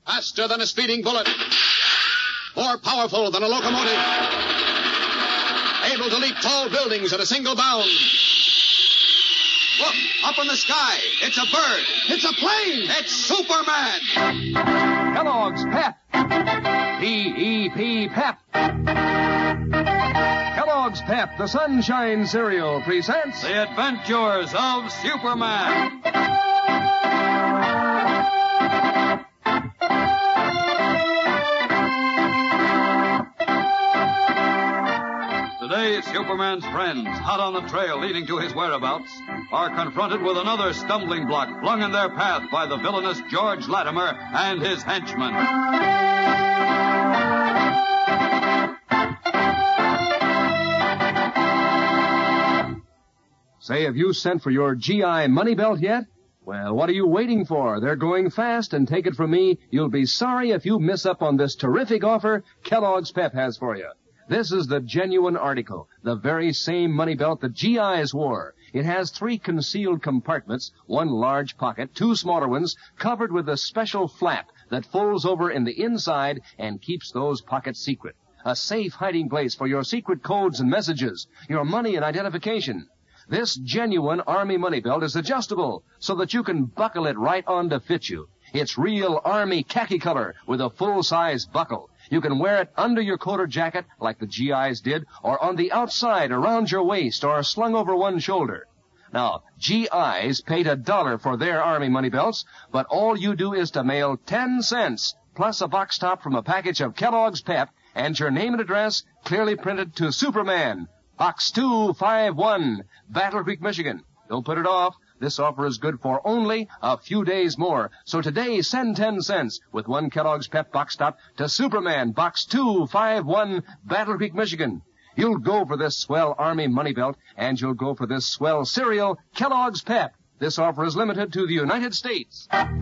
Faster than a speeding bullet. More powerful than a locomotive. Able to leap tall buildings at a single bound. Look, up in the sky. It's a bird. It's a plane. It's Superman. Kellogg's Pep. P-E-P, Pep. Kellogg's Pep, the Sunshine Cereal, presents The Adventures of Superman. Today, Superman's friends, hot on the trail leading to his whereabouts, are confronted with another stumbling block flung in their path by the villainous George Latimer and his henchmen. Say, have you sent for your GI money belt yet? Well, what are you waiting for? They're going fast, and take it from me, you'll be sorry if you miss up on this terrific offer Kellogg's Pep has for you. This is the genuine article, the very same money belt the GIs wore. It has 3 concealed compartments, 1 large pocket, 2 smaller ones, covered with a special flap that folds over in the inside and keeps those pockets secret. A safe hiding place for your secret codes and messages, your money and identification. This genuine Army money belt is adjustable so that you can buckle it right on to fit you. It's real Army khaki color with a full-size buckle. You can wear it under your coat or jacket like the GIs did, or on the outside around your waist or slung over one shoulder. Now, GIs paid $1 for their Army money belts, but all you do is to mail 10 cents plus a box top from a package of Kellogg's Pep and your name and address clearly printed to Superman. Box 251, Battle Creek, Michigan. Don't put it off. This offer is good for only a few days more. So today, send 10 cents with 1 Kellogg's Pep box top to Superman, Box 251, Battle Creek, Michigan. You'll go for this swell Army money belt, and you'll go for this swell cereal, Kellogg's Pep. This offer is limited to the United States. And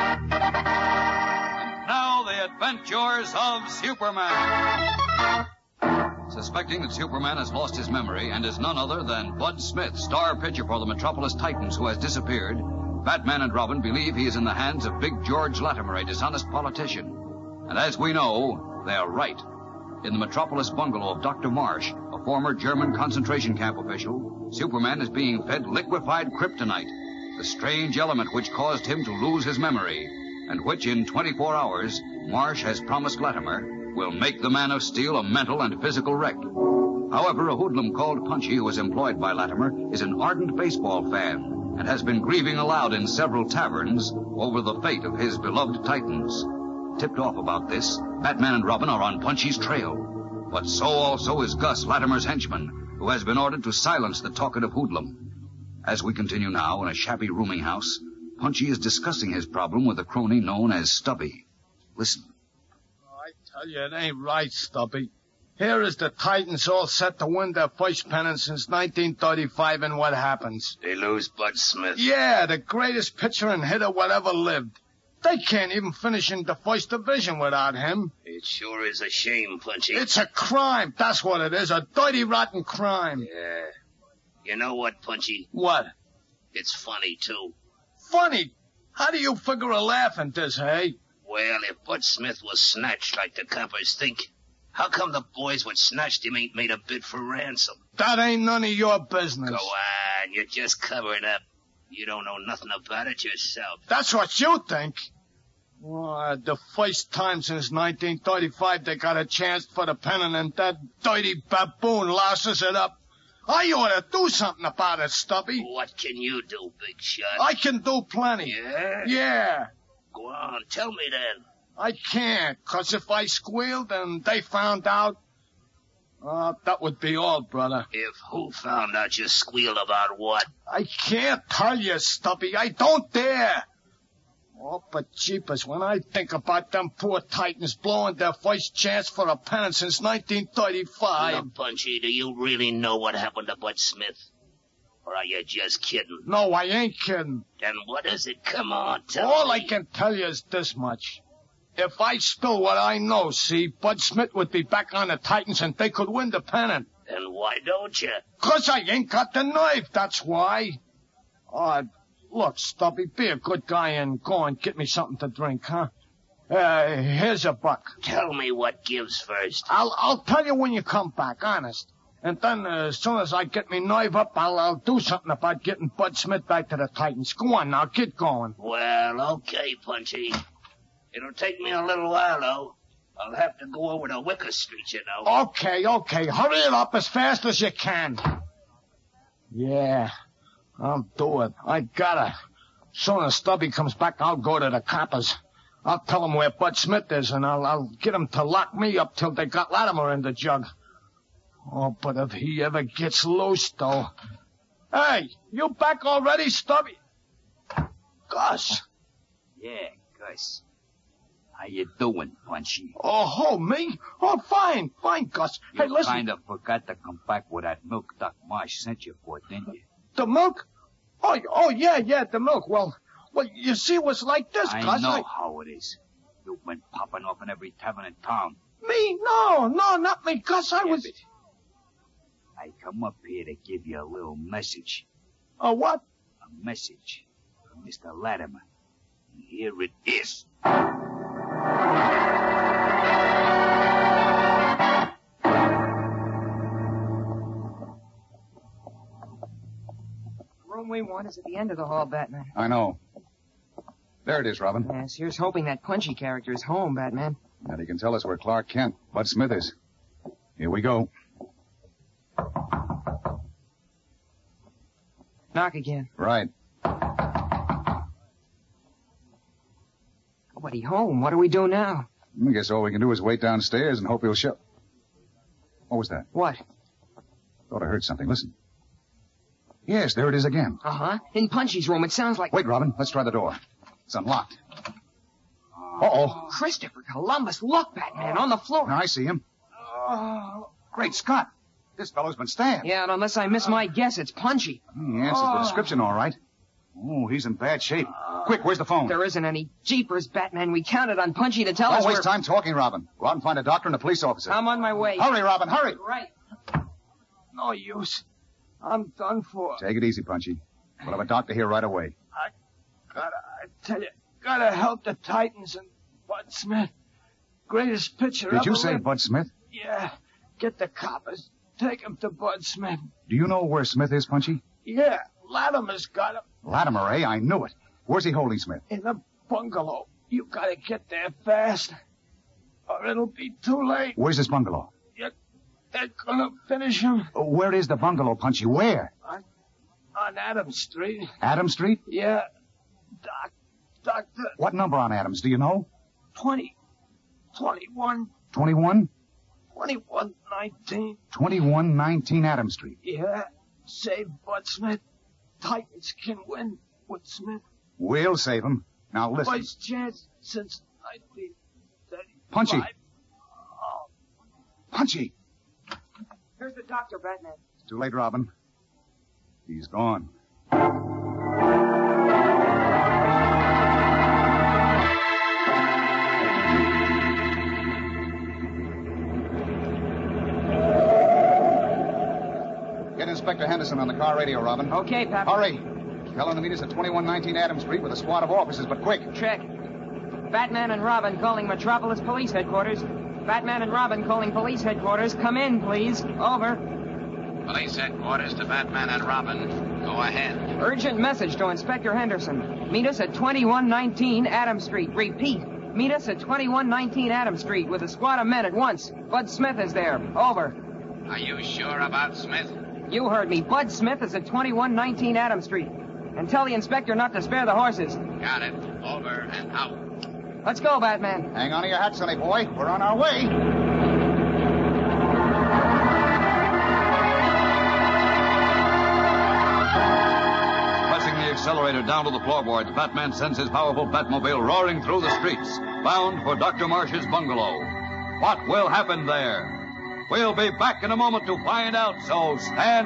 now, the Adventures of Superman. Suspecting that Superman has lost his memory and is none other than Bud Smith, star pitcher for the Metropolis Titans, who has disappeared, Batman and Robin believe he is in the hands of Big George Latimer, a dishonest politician. And as we know, they are right. In the Metropolis bungalow of Dr. Marsh, a former German concentration camp official, Superman is being fed liquefied kryptonite, the strange element which caused him to lose his memory, and which in 24 hours, Marsh has promised Latimer will make the Man of Steel a mental and physical wreck. However, a hoodlum called Punchy, who is employed by Latimer, is an ardent baseball fan and has been grieving aloud in several taverns over the fate of his beloved Titans. Tipped off about this, Batman and Robin are on Punchy's trail. But so also is Gus, Latimer's henchman, who has been ordered to silence the talkative hoodlum. As we continue now in a shabby rooming house, Punchy is discussing his problem with a crony known as Stubby. Listen. Tell you, it ain't right, Stubby. Here is the Titans all set to win their first pennant since 1935, and what happens? They lose Bud Smith. Yeah, the greatest pitcher and hitter whatever lived. They can't even finish in the first division without him. It sure is a shame, Punchy. It's a crime, that's what it is, a dirty, rotten crime. Yeah. You know what, Punchy? What? It's funny, too. Funny? How do you figure a laugh in this, hey? Well, if Bud Smith was snatched like the coppers think, how come the boys what snatched him ain't made a bid for ransom? That ain't none of your business. Go on, you're just covering up. You don't know nothing about it yourself. That's what you think. The first time since 1935 they got a chance for the pennant, and that dirty baboon louses it up. I ought to do something about it, Stubby. What can you do, big shot? I can do plenty. Yeah? Yeah. Go on, tell me then. I can't, 'cause if I squealed and they found out, that would be all, brother. If who found out you squealed about what? I can't tell you, Stubby. I don't dare. Oh, but jeepers, when I think about them poor Titans blowing their first chance for a pennant since 1935. Look, Punchy, do you really know what happened to Bud Smith? Or are you just kidding? No, I ain't kidding. Then what is it? Come on, tell me. All I can tell you is this much. If I spill what I know, see, Bud Smith would be back on the Titans and they could win the pennant. Then why don't you? 'Cause I ain't got the nerve, that's why. Look, Stubby, be a good guy and go and get me something to drink, huh? Here's a buck. Tell me what gives first. I'll tell you when you come back, honest. And then, as soon as I get me nerve up, I'll do something about getting Bud Smith back to the Titans. Go on now, get going. Well, okay, Punchy. It'll take me a little while, though. I'll have to go over to Wicker Street, you know. Okay. Hurry it up as fast as you can. Yeah, I'll do it. I gotta. Soon as Stubby comes back, I'll go to the coppers. I'll tell them where Bud Smith is, and I'll get them to lock me up till they got Latimer in the jug. Oh, but if he ever gets loose, though. Hey, you back already, Stubby? Gus. Yeah, Gus. How you doing, Punchy? Oh, me? Oh, fine, Gus. Hey, You listen. kind of forgot to come back with that milk Doc Marsh sent you for, didn't you? The milk? Oh, yeah, the milk. Well, you see, it was like this, Gus. I know how it is. You've been popping off in every tavern in town. Me? No, not me, Gus. I was... I come up here to give you a little message. A what? A message from Mr. Latimer. Here it is. The room we want is at the end of the hall, Batman. I know. There it is, Robin. Yes, here's hoping that Punchy character is home, Batman. And he can tell us where Clark Kent, Bud Smith is. Here we go. Knock again. Right. Nobody home. What do we do now? I guess all we can do is wait downstairs and hope he'll show. What was that? What? Thought I heard something. Listen. Yes, there it is again. Uh-huh. In Punchy's room, it sounds like... Wait, Robin. Let's try the door. It's unlocked. Uh-oh. Christopher Columbus. Look, Batman, on the floor. Now, I see him. Great Scott. This fellow's been stabbed. Yeah, and unless I miss my guess, it's Punchy. He answers the description all right. Oh, he's in bad shape. Quick, where's the phone? There isn't any. Jeepers, Batman. We counted on Punchy to tell us Don't where... waste time talking, Robin. Go out and find a doctor and a police officer. I'm on my way. Hurry, Robin, hurry. Right. No use. I'm done for. Take it easy, Punchy. We'll have a doctor here right away. I tell you, gotta help the Titans and Bud Smith. Greatest pitcher Did you ever say lived. Bud Smith? Yeah. Get the coppers. Take him to Bud Smith. Do you know where Smith is, Punchy? Yeah, Latimer's got him Latimer, eh? I knew it. Where's he holding Smith? in the bungalow. You gotta get there fast, or it'll be too late. Where's this bungalow? They're gonna finish him Where is the bungalow, Punchy? Where? on Adams Street. Adams Street? Yeah. Doctor, What number on Adams? Do you know? 21, 21? 2119. 2119 Adams Street. Yeah. Save Bud Smith. Titans can win with Smith. We'll save him. Now listen. First chance since 1935. Punchy. Oh, Punchy. Here's the doctor, Batman. It's too late, Robin. He's gone. Get Inspector Henderson on the car radio, Robin. Okay, Pap. Hurry. Tell him to meet us at 2119 Adams Street with a squad of officers, but quick. Check. Batman and Robin calling Metropolis Police Headquarters. Batman and Robin calling Police Headquarters. Come in, please. Over. Police headquarters to Batman and Robin. Go ahead. Urgent message to Inspector Henderson. Meet us at 2119 Adams Street. Repeat. Meet us at 2119 Adams Street with a squad of men at once. Bud Smith is there. Over. Are you sure about Smith? You heard me. Bud Smith is at 2119 Adams Street. And tell the inspector not to spare the horses. Got it. Over and out. Let's go, Batman. Hang on to your hat, sonny boy. We're on our way. Pressing the accelerator down to the floorboards, Batman sends his powerful Batmobile roaring through the streets, bound for Dr. Marsh's bungalow. What will happen there? We'll be back in a moment to find out, so stand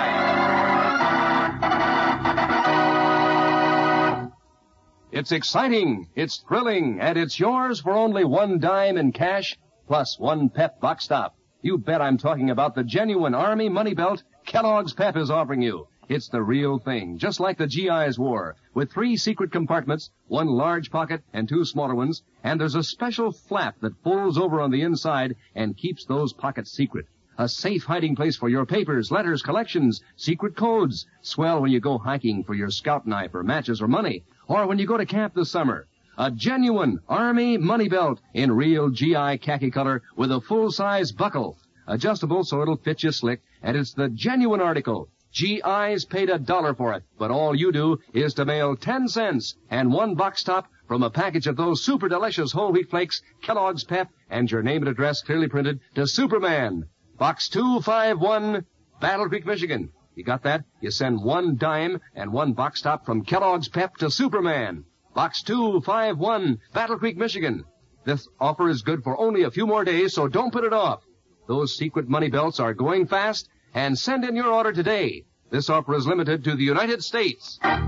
by. It's exciting, it's thrilling, and it's yours for only $1 in cash plus one Pep box stop. You bet I'm talking about the genuine Army money belt Kellogg's Pep is offering you. It's the real thing, just like the GIs wore, with 3 secret compartments, 1 large pocket and 2 smaller ones, and there's a special flap that folds over on the inside and keeps those pockets secret. A safe hiding place for your papers, letters, collections, secret codes. Swell when you go hiking for your scout knife or matches or money, or when you go to camp this summer. A genuine Army money belt in real GI khaki color with a full-size buckle. Adjustable so it'll fit you slick, and it's the genuine article. GIs paid $1 for it, but all you do is to mail 10 cents and 1 box top from a package of those super delicious whole wheat flakes, Kellogg's Pep, and your name and address clearly printed to Superman. Box 251, Battle Creek, Michigan. You got that? You send 1 dime and 1 box top from Kellogg's Pep to Superman. Box 251, Battle Creek, Michigan. This offer is good for only a few more days, so don't put it off. Those secret money belts are going fast, and send in your order today. This offer is limited to the United States. And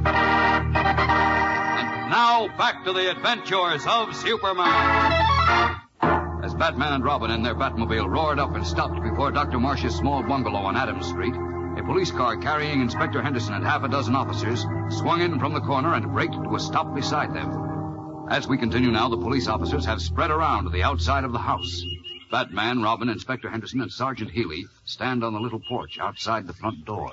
now, back to the adventures of Superman. As Batman and Robin in their Batmobile roared up and stopped before Dr. Marsh's small bungalow on Adams Street, a police car carrying Inspector Henderson and half a dozen officers swung in from the corner and braked to a stop beside them. As we continue now, the police officers have spread around to the outside of the house. Batman, Robin, Inspector Henderson, and Sergeant Healy stand on the little porch outside the front door.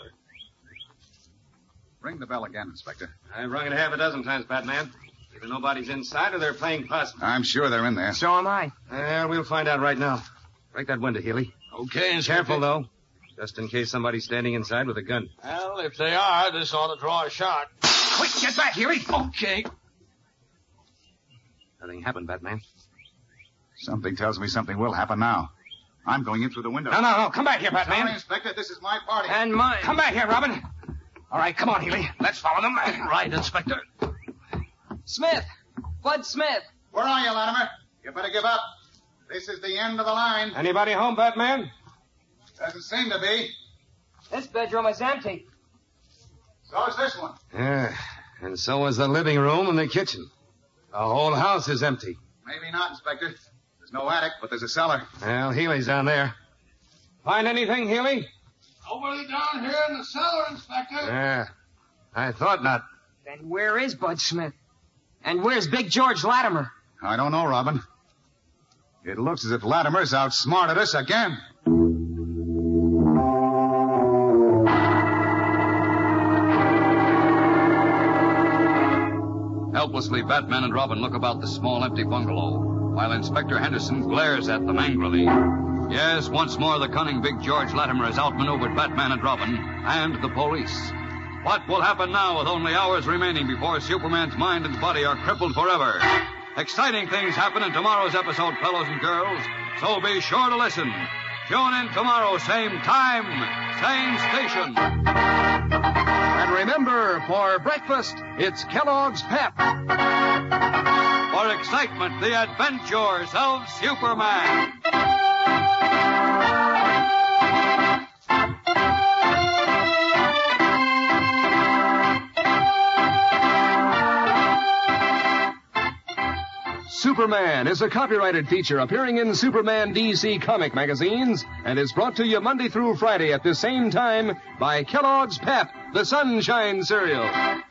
Ring the bell again, Inspector. I've rung it half a dozen times, Batman. Either nobody's inside or they're playing possum. I'm sure they're in there. So am I. We'll find out right now. Break that window, Healy. Okay, Inspector. Careful, though. Just in case somebody's standing inside with a gun. Well, if they are, this ought to draw a shot. Quick, get back, Healy! Okay. Nothing happened, Batman. Something tells me something will happen now. I'm going in through the window. No. Come back here, Batman. Sorry, Inspector. This is my party. And mine. Come back here, Robin. All right, come on, Healy. Let's follow them. Right, Inspector. Smith! Bud Smith! Where are you, Latimer? You better give up. This is the end of the line. Anybody home, Batman? Doesn't seem to be. This bedroom is empty. So is this one. Yeah, and so is the living room and the kitchen. The whole house is empty. Maybe not, Inspector. There's no attic, but there's a cellar. Well, Healy's down there. Find anything, Healy? Nobody down here in the cellar, Inspector. Yeah, I thought not. Then where is Bud Smith? And where's Big George Latimer? I don't know, Robin. It looks as if Latimer's outsmarted us again. Helplessly, Batman and Robin look about the small, empty bungalow, while Inspector Henderson glares at them angrily. Yes, once more the cunning Big George Latimer has outmaneuvered Batman and Robin and the police. What will happen now with only hours remaining before Superman's mind and body are crippled forever? Exciting things happen in tomorrow's episode, fellows and girls, so be sure to listen. Tune in tomorrow, same time, same station. And remember, for breakfast, it's Kellogg's Pep. For excitement, the adventures of Superman. Superman is a copyrighted feature appearing in Superman DC comic magazines and is brought to you Monday through Friday at the same time by Kellogg's Pep, the Sunshine Cereal.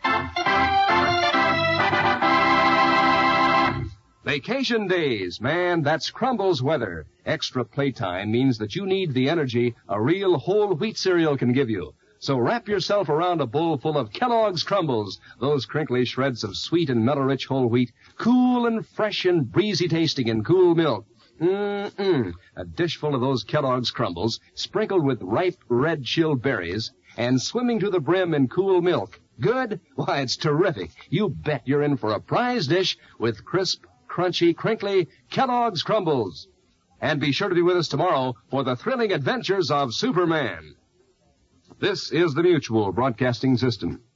Vacation days, man, that's Crumbles weather. Extra playtime means that you need the energy a real whole wheat cereal can give you. So wrap yourself around a bowl full of Kellogg's Crumbles, those crinkly shreds of sweet and mellow-rich whole wheat, cool and fresh and breezy tasting in cool milk. A dish full of those Kellogg's Crumbles, sprinkled with ripe red chilled berries, and swimming to the brim in cool milk. Good? Why, it's terrific. You bet you're in for a prize dish with crisp, crunchy, crinkly Kellogg's Crumbles. And be sure to be with us tomorrow for the thrilling adventures of Superman. This is the Mutual Broadcasting System.